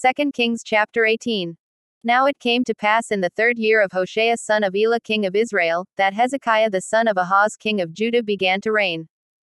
2 Kings chapter 18. Now it came to pass in the 3rd year of Hoshea son of Elah king of Israel, that Hezekiah the son of Ahaz king of Judah began to reign.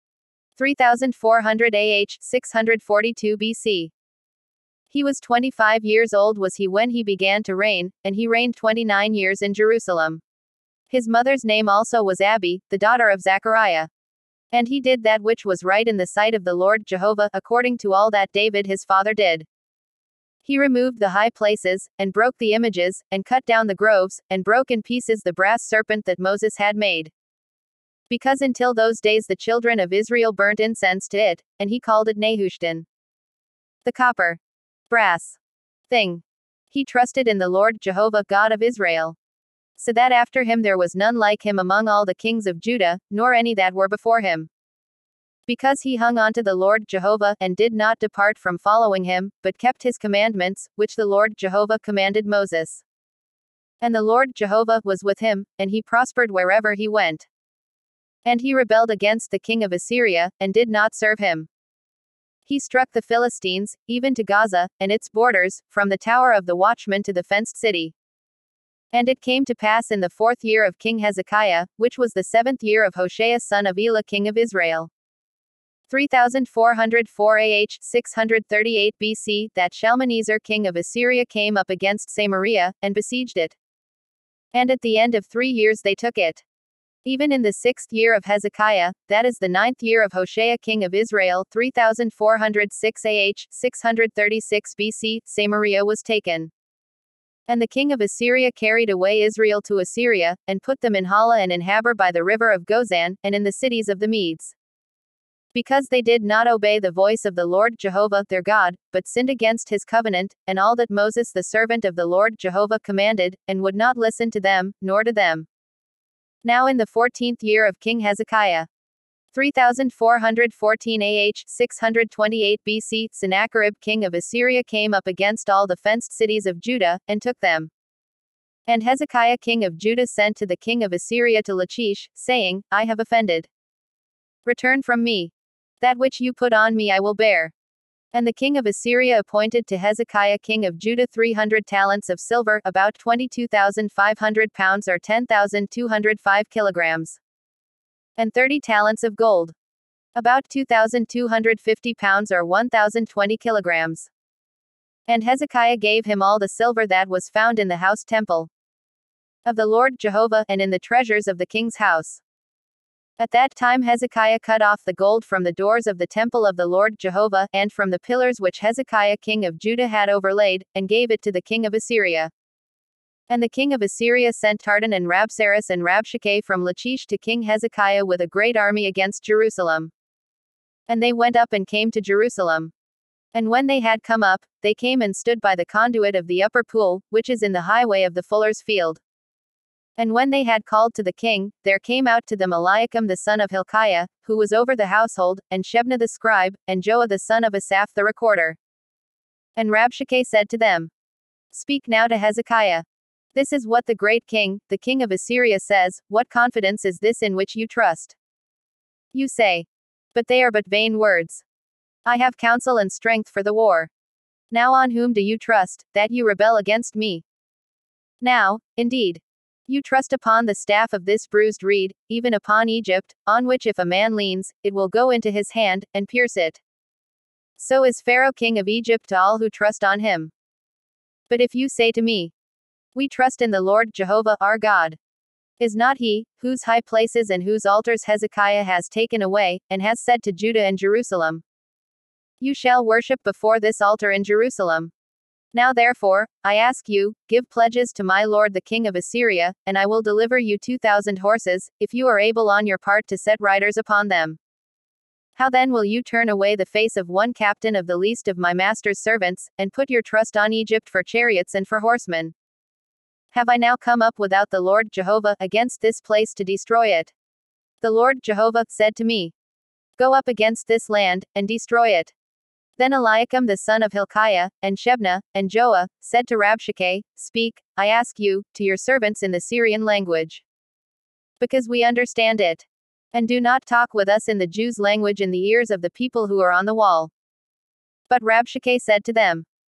3400 AH, 642 BC. He was 25 years old was he when he began to reign, and he reigned 29 years in Jerusalem. His mother's name also was Abi, the daughter of Zechariah. And he did that which was right in the sight of the Lord Jehovah, according to all that David his father did. He removed the high places, and broke the images, and cut down the groves, and broke in pieces the brass serpent that Moses had made. Because until those days the children of Israel burnt incense to it, and he called it Nehushtan. The copper, brass thing. He trusted in the Lord Jehovah God of Israel. So that after him there was none like him among all the kings of Judah, nor any that were before him. Because he hung on to the Lord Jehovah, and did not depart from following him, but kept his commandments, which the Lord Jehovah commanded Moses. And the Lord Jehovah was with him, and he prospered wherever he went. And he rebelled against the king of Assyria, and did not serve him. He struck the Philistines, even to Gaza, and its borders, from the tower of the watchman to the fenced city. And it came to pass in the 4th year of King Hezekiah, which was the 7th year of Hoshea son of Elah king of Israel. 3404 AH, 638 BC, that Shalmaneser king of Assyria came up against Samaria, and besieged it. And at the end of 3 years they took it. Even in the 6th year of Hezekiah, that is the 9th year of Hoshea king of Israel, 3406 AH, 636 BC, Samaria was taken. And the king of Assyria carried away Israel to Assyria, and put them in Hala and in Habor by the river of Gozan, and in the cities of the Medes. Because they did not obey the voice of the Lord Jehovah their God, but sinned against his covenant, and all that Moses the servant of the Lord Jehovah commanded, and would not listen to them, nor to them. Now in the 14th year of King Hezekiah, 3414 AH, 628 BC, Sennacherib king of Assyria came up against all the fenced cities of Judah, and took them. And Hezekiah king of Judah sent to the king of Assyria to Lachish, saying, I have offended. Return from me. That which you put on me I will bear. And the king of Assyria appointed to Hezekiah king of Judah 300 talents of silver, about 22,500 pounds or 10,205 kilograms. And 30 talents of gold. About 2,250 pounds or 1,020 kilograms. And Hezekiah gave him all the silver that was found in the house temple of the Lord Jehovah, and in the treasures of the king's house. At that time Hezekiah cut off the gold from the doors of the temple of the Lord Jehovah, and from the pillars which Hezekiah king of Judah had overlaid, and gave it to the king of Assyria. And the king of Assyria sent Tartan and Rabsaris and Rabshakeh from Lachish to King Hezekiah with a great army against Jerusalem. And they went up and came to Jerusalem. And when they had come up, they came and stood by the conduit of the upper pool, which is in the highway of the fuller's field. And when they had called to the king, there came out to them Eliakim the son of Hilkiah, who was over the household, and Shebna the scribe, and Joah the son of Asaph the recorder. And Rabshakeh said to them, Speak now to Hezekiah. This is what the great king, the king of Assyria says, What confidence is this in which you trust? You say, But they are but vain words. I have counsel and strength for the war. Now on whom do you trust, that you rebel against me? Now, indeed, you trust upon the staff of this bruised reed, even upon Egypt, on which if a man leans, it will go into his hand, and pierce it. So is Pharaoh king of Egypt to all who trust on him. But if you say to me, We trust in the Lord Jehovah our God. Is not he, whose high places and whose altars Hezekiah has taken away, and has said to Judah and Jerusalem, You shall worship before this altar in Jerusalem. Now therefore, I ask you, give pledges to my lord the king of Assyria, and I will deliver you 2,000 horses, if you are able on your part to set riders upon them. How then will you turn away the face of one captain of the least of my master's servants, and put your trust on Egypt for chariots and for horsemen? Have I now come up without the Lord Jehovah against this place to destroy it? The Lord Jehovah said to me, Go up against this land, and destroy it. Then Eliakim the son of Hilkiah, and Shebna, and Joah, said to Rabshakeh, Speak, I ask you, to your servants in the Syrian language. Because we understand it. And do not talk with us in the Jews' language in the ears of the people who are on the wall. But Rabshakeh said to them,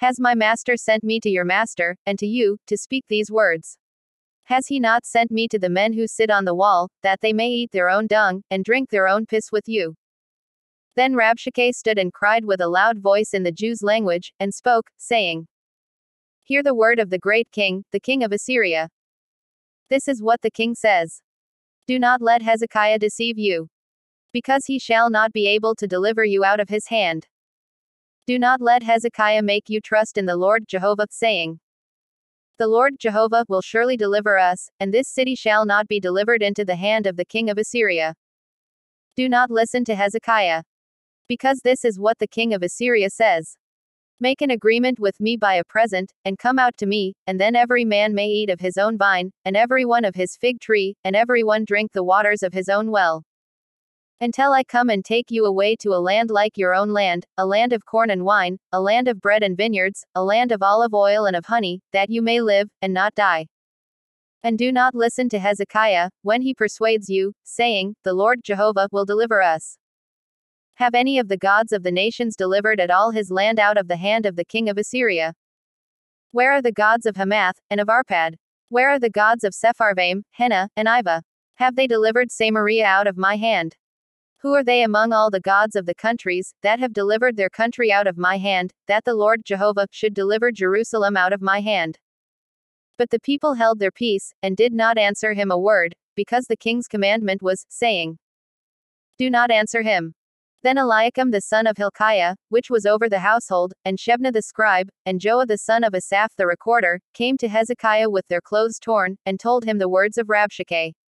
Has my master sent me to your master, and to you, to speak these words? Has he not sent me to the men who sit on the wall, that they may eat their own dung, and drink their own piss with you? Then Rabshakeh stood and cried with a loud voice in the Jews' language, and spoke, saying, Hear the word of the great king, the king of Assyria. This is what the king says. Do not let Hezekiah deceive you, because he shall not be able to deliver you out of his hand. Do not let Hezekiah make you trust in the Lord Jehovah, saying, The Lord Jehovah will surely deliver us, and this city shall not be delivered into the hand of the king of Assyria. Do not listen to Hezekiah, because this is what the king of Assyria says. Make an agreement with me by a present, and come out to me, and then every man may eat of his own vine, and every one of his fig tree, and every one drink the waters of his own well. Until I come and take you away to a land like your own land, a land of corn and wine, a land of bread and vineyards, a land of olive oil and of honey, that you may live, and not die. And do not listen to Hezekiah, when he persuades you, saying, The Lord Jehovah will deliver us. Have any of the gods of the nations delivered at all his land out of the hand of the king of Assyria? Where are the gods of Hamath, and of Arpad? Where are the gods of Sepharvaim, Hena, and Iva? Have they delivered Samaria out of my hand? Who are they among all the gods of the countries, that have delivered their country out of my hand, that the Lord Jehovah should deliver Jerusalem out of my hand? But the people held their peace, and did not answer him a word, because the king's commandment was, saying, Do not answer him. Then Eliakim the son of Hilkiah, which was over the household, and Shebna the scribe, and Joah the son of Asaph the recorder, came to Hezekiah with their clothes torn, and told him the words of Rabshakeh.